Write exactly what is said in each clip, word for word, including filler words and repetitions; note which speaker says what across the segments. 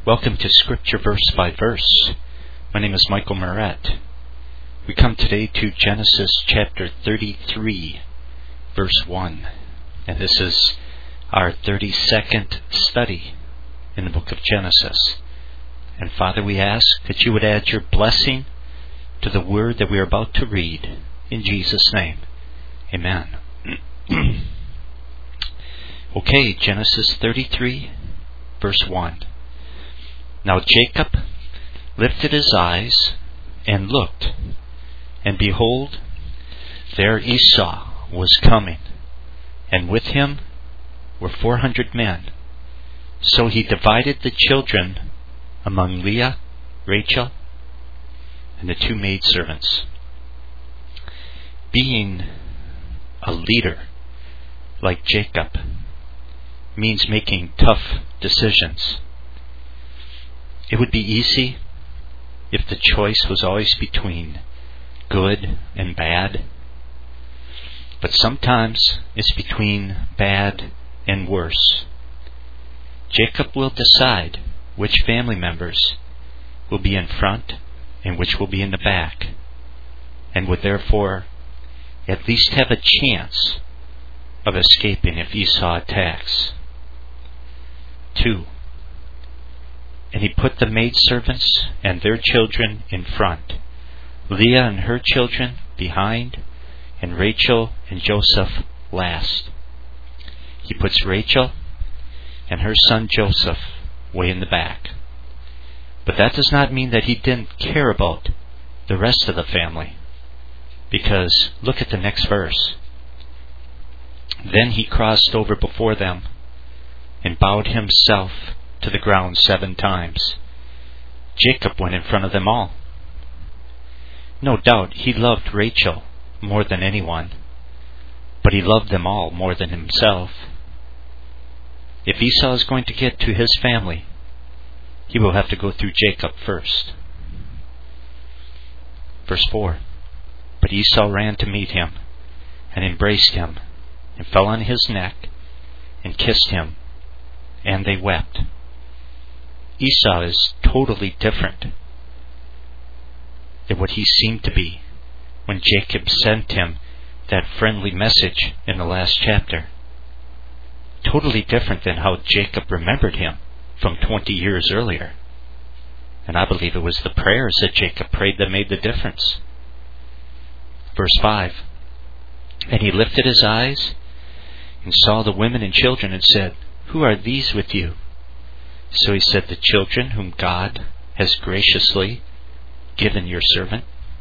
Speaker 1: Welcome to Scripture Verse by Verse. My name is Michael Moret. We come today to Genesis chapter thirty-three, verse one. And this is our thirty-second study in the book of Genesis. And Father, we ask that you would add your blessing to the word that we are about to read. In Jesus' name, amen. Okay, Genesis thirty-three, verse one. Now Jacob lifted his eyes and looked, and behold, there Esau was coming, and with him were four hundred men. So he divided the children among Leah, Rachel, and the two maidservants. Being a leader like Jacob means making tough decisions. It would be easy if the choice was always between good and bad. But sometimes it's between bad and worse. Jacob will decide which family members will be in front and which will be in the back, and would therefore at least have a chance of escaping if Esau attacks. Two. And he put the maidservants and their children in front, Leah and her children behind, and Rachel and Joseph last. He puts Rachel and her son Joseph way in the back. But that does not mean that he didn't care about the rest of the family, because look at the next verse. Then he crossed over before them and bowed himself to the ground seven times. Jacob went in front of them all. No doubt he loved Rachel more than anyone, but he loved them all more than himself. If Esau is going to get to his family, he will have to go through Jacob first. Verse four. But Esau ran to meet him, and embraced him, and fell on his neck, and kissed him, and they wept. Esau is totally different than what he seemed to be when Jacob sent him that friendly message in the last chapter. Totally different than how Jacob remembered him from twenty years earlier. And I believe it was the prayers that Jacob prayed that made the difference. Verse five. And he lifted his eyes and saw the women and children and said, Who are these with you? So he said, The children whom God has graciously given your servant.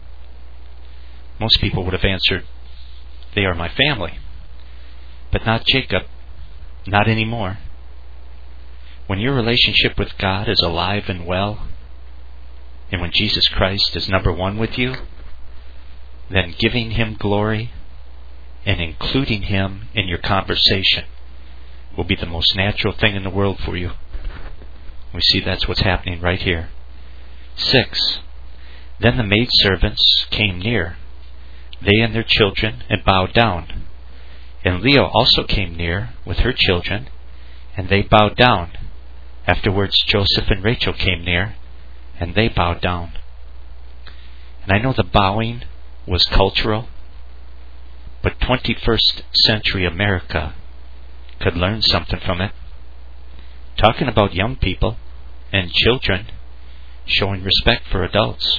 Speaker 1: Most people would have answered, They are my family. But not Jacob. Not anymore. When your relationship with God is alive and well, and when Jesus Christ is number one with you, then giving Him glory and including Him in your conversation will be the most natural thing in the world for you. We see that's what's happening right here. Six. Then the maidservants came near, they and their children, and bowed down. And Leah also came near with her children, and they bowed down. Afterwards Joseph and Rachel came near, and they bowed down. And I know the bowing was cultural, but twenty-first century America could learn something from it. Talking about young people and children showing respect for adults.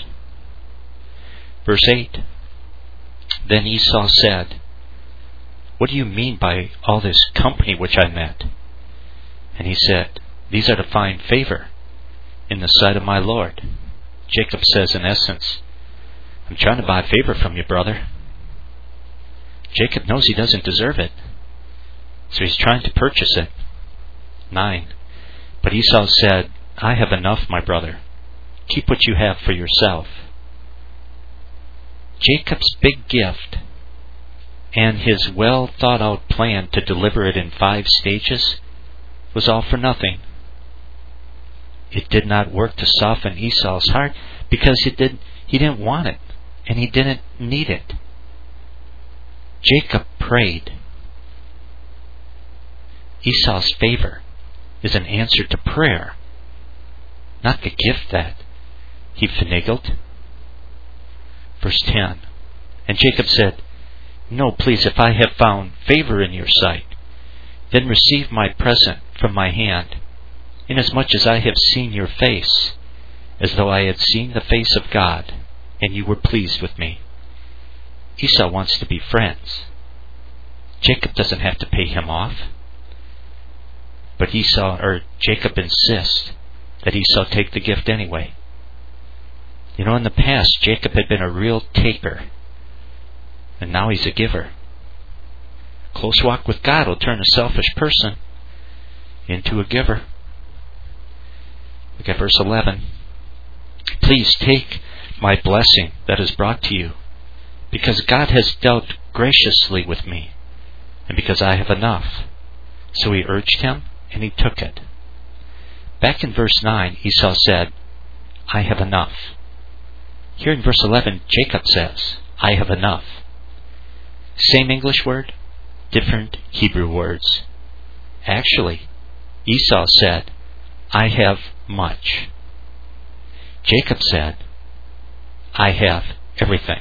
Speaker 1: Verse eight. Then Esau said, What do you mean by all this company which I met? And he said, These are to find favor in the sight of my Lord. Jacob says in essence, I'm trying to buy favor from you, brother. Jacob knows he doesn't deserve it, so he's trying to purchase it. Nine. But Esau said, I have enough, my brother. Keep what you have for yourself. Jacob's big gift and his well thought out plan to deliver it in five stages was all for nothing. It did not work to soften Esau's heart because he did he didn't want it and he didn't need it. Jacob prayed. Esau's favor is an answer to prayer. not the gift that he finagled. Verse ten. And Jacob said, No, please, if I have found favor in your sight, then receive my present from my hand, inasmuch as I have seen your face, as though I had seen the face of God, and you were pleased with me. Esau wants to be friends. Jacob doesn't have to pay him off. But Esau, or Jacob insists that Esau take the gift anyway. You know, in the past, Jacob had been a real taker, and now he's a giver. Close walk with God will turn a selfish person into a giver. Look at verse eleven. Please take my blessing that is brought to you, because God has dealt graciously with me, and because I have enough. So he urged him, and he took it. Back in verse nine, Esau said, I have enough. Here in verse eleven, Jacob says, I have enough. Same English word, different Hebrew words. Actually, Esau said, I have much. Jacob said, I have everything.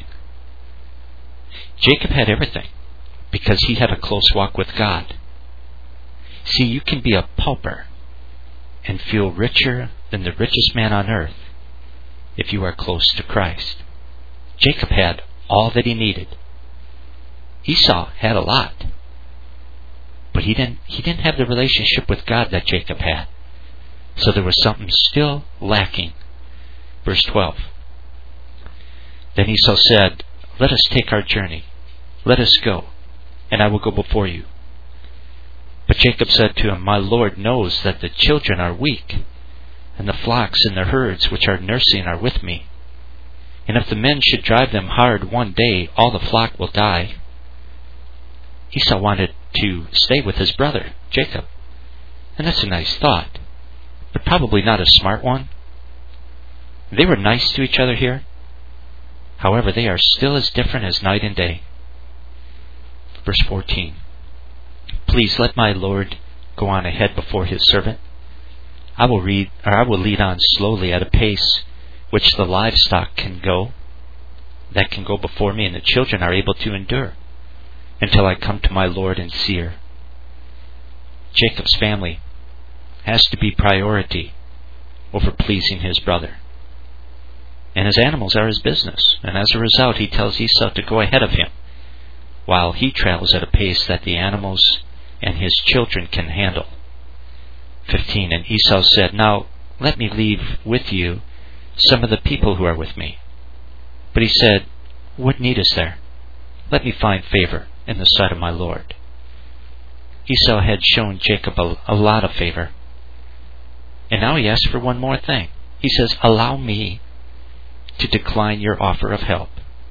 Speaker 1: Jacob had everything because he had a close walk with God. See, you can be a pauper and feel richer than the richest man on earth if you are close to Christ. Jacob had all that he needed. Esau had a lot, but he didn't he didn't have the relationship with God that Jacob had. So there was something still lacking. Verse twelve. Then Esau said, Let us take our journey. Let us go, and I will go before you. But Jacob said to him, My Lord knows that the children are weak, and the flocks and the herds which are nursing are with me. And if the men should drive them hard one day, all the flock will die. Esau wanted to stay with his brother, Jacob. And that's a nice thought, but probably not a smart one. They were nice to each other here. However, they are still as different as night and day. Verse fourteen. Please let my Lord go on ahead before his servant. I will read, or I will lead on slowly at a pace which the livestock can go, that can go before me, and the children are able to endure, until I come to my Lord and Seir. Jacob's family has to be priority over pleasing his brother. And his animals are his business, and as a result he tells Esau to go ahead of him, while he travels at a pace that the animals and his children can handle. fifteen. And Esau said, Now let me leave with you some of the people who are with me. But he said, What need is there? Let me find favor in the sight of my Lord. Esau had shown Jacob a, a lot of favor. And now he asks for one more thing. He says, Allow me to decline your offer of help.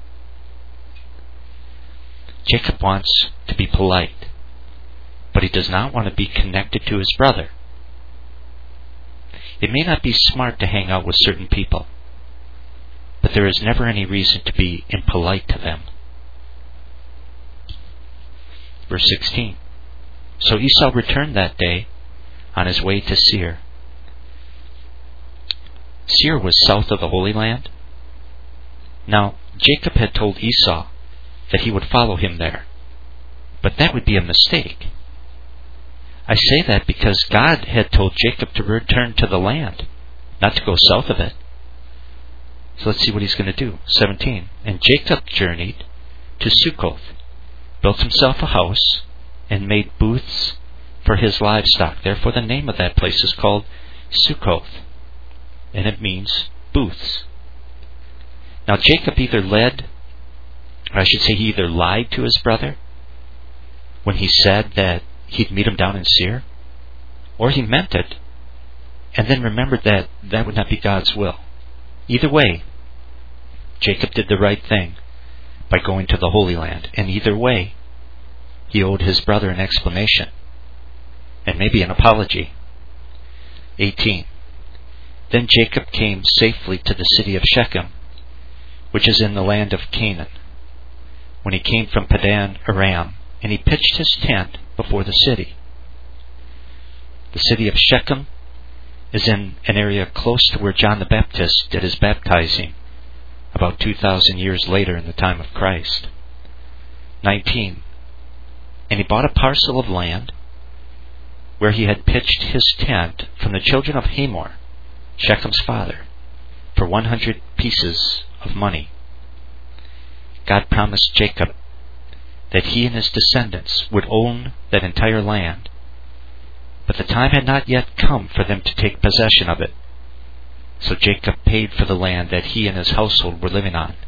Speaker 1: Jacob wants to be polite, but he does not want to be connected to his brother. It may not be smart to hang out with certain people, but there is never any reason to be impolite to them. Verse sixteen. So Esau returned that day on his way to Seir. Seir was south of the Holy Land. Now, Jacob had told Esau that he would follow him there, but that would be a mistake. I say that because God had told Jacob to return to the land, not to go south of it. So let's see what he's going to do. seventeen. And Jacob journeyed to Succoth, built himself a house, and made booths for his livestock. Therefore the name of that place is called Succoth, and it means booths. Now Jacob either led, or I should say he either lied to his brother when he said that he'd meet him down in Seir, or he meant it and then remembered that that would not be God's will. Either way, Jacob did the right thing by going to the Holy Land, and either way, he owed his brother an explanation and maybe an apology. eighteen. Then Jacob came safely to the city of Shechem, which is in the land of Canaan, when he came from Padan Aram, and he pitched his tent before the city. The city of Shechem is in an area close to where John the Baptist did his baptizing about two thousand years later in the time of Christ. nineteen. And he bought a parcel of land where he had pitched his tent from the children of Hamor, Shechem's father, for one hundred pieces of money. God promised Jacob that he and his descendants would own that entire land, but the time had not yet come for them to take possession of it. So Jacob paid for the land that he and his household were living on.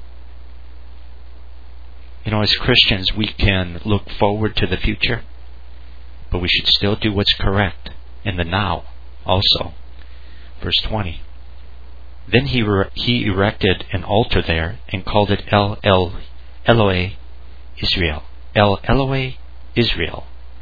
Speaker 1: You know, as Christians, we can look forward to the future, but we should still do what's correct in the now also. Verse twenty. Then he re- he erected an altar there and called it El El Elohe Israel. El Elohe Israel.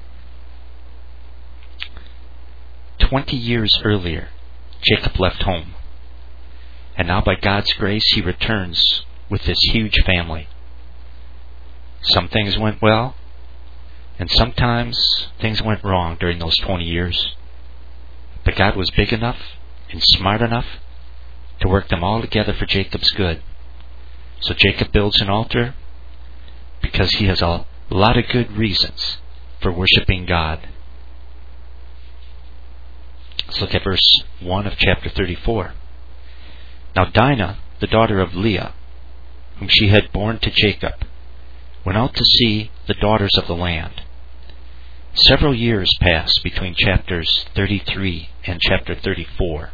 Speaker 1: Twenty years earlier, Jacob left home. And now by God's grace, he returns with this huge family. Some things went well, and sometimes things went wrong during those twenty years. But God was big enough and smart enough to work them all together for Jacob's good. So Jacob builds an altar because he has a lot of good reasons for worshiping God. Let's look at verse one of chapter thirty-four. Now Dinah, the daughter of Leah, whom she had borne to Jacob, went out to see the daughters of the land. Several years passed between chapters thirty-three and chapter thirty-four.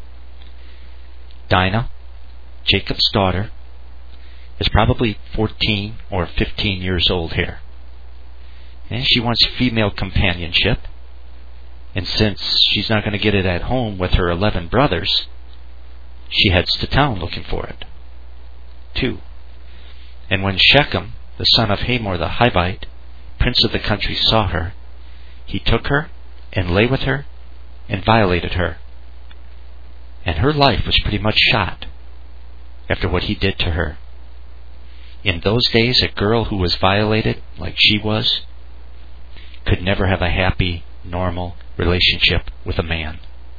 Speaker 1: Dinah, Jacob's daughter, is probably fourteen or fifteen years old here. And she wants female companionship. And since she's not going to get it at home with her eleven brothers, she heads to town looking for it. Two. And when Shechem, the son of Hamor the Hivite, prince of the country, saw her, he took her and lay with her and violated her. And her life was pretty much shot after what he did to her. In those days, a girl who was violated, like she was, could never have a happy, normal relationship with a man.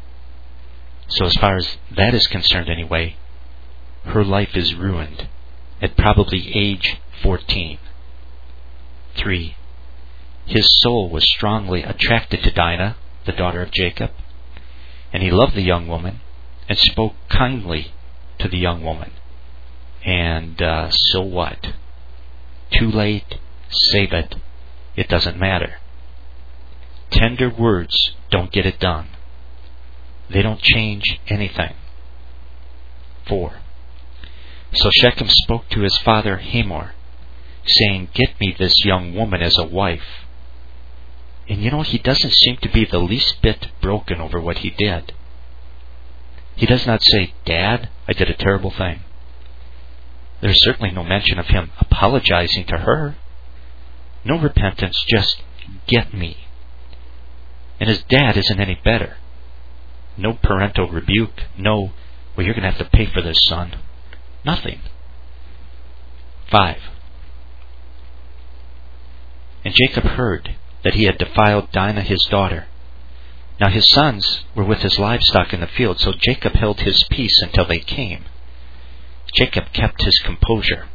Speaker 1: So as far as that is concerned anyway, her life is ruined at probably age fourteen. Three. His soul was strongly attracted to Dinah, the daughter of Jacob, and he loved the young woman and spoke kindly to the young woman. And uh, so what? Too late, save it, it doesn't matter. Tender words don't get it done. They don't change anything. Four. So Shechem spoke to his father Hamor, saying, "Get me this young woman as a wife." And you know, he doesn't seem to be the least bit broken over what he did. He does not say, "Dad, I did a terrible thing." There's certainly no mention of him apologizing to her. No repentance, just get me. And his dad isn't any better. No parental rebuke. No, well, you're going to have to pay for this, son. Nothing. Five. And Jacob heard that he had defiled Dinah his daughter. Now his sons were with his livestock in the field, so Jacob held his peace until they came. Jacob kept his composure,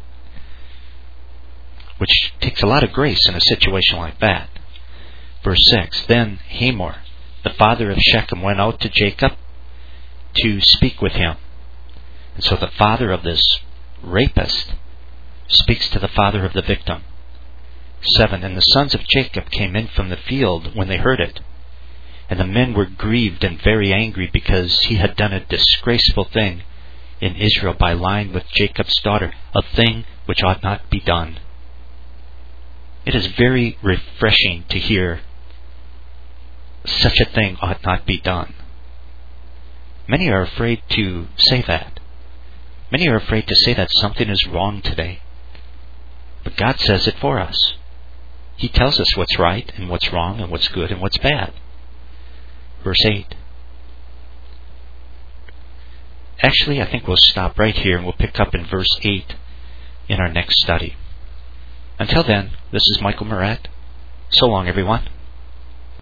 Speaker 1: which takes a lot of grace in a situation like that. Verse six. Then Hamor, the father of Shechem, went out to Jacob to speak with him. And so the father of this rapist speaks to the father of the victim. Seven. And the sons of Jacob came in from the field when they heard it. And the men were grieved and very angry because he had done a disgraceful thing in Israel by lying with Jacob's daughter, a thing which ought not be done. It is very refreshing to hear such a thing ought not be done. Many are afraid to say that. Many are afraid to say that something is wrong today. But God says it for us. He tells us what's right and what's wrong and what's good and what's bad. Verse eight. Actually, I think we'll stop right here and we'll pick up in verse eight in our next study. Until then, this is Michael Moret. So long, everyone.